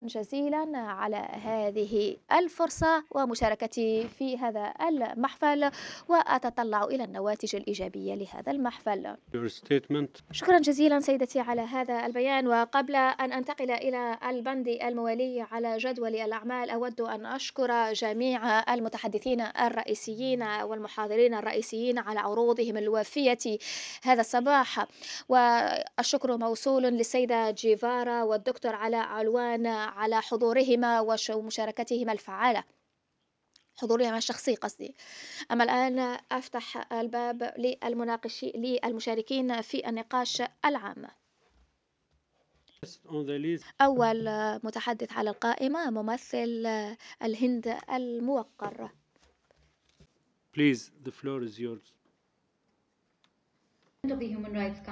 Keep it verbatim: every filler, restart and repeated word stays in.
جزيلا على هذه الفرصة ومشاركتي في هذا المحفل، وأتطلع إلى النواتج الإيجابية لهذا المحفل. Your statement. شكرا جزيلا سيدتي على هذا البيان. وقبل أن أنتقل إلى البند الموالي على جدول الأعمال، أود أن أشكر جميع المتحدثين الرئيسيين والمحاضرين الرئيسيين على عروضهم الوافية هذا الصباح. والشكر موصول للسيدة جيفارا والدكتور علاء علوان على حضورهما وش- ومشاركتهما الفعالة، حضورهما الشخصي قصدي. أما الآن أفتح الباب للمناقشين للمشاركين في النقاش العام. Yes, on the list. أول متحدث على القائمة ممثل الهند الموقر. Please, the floor is yours. of the Human Rights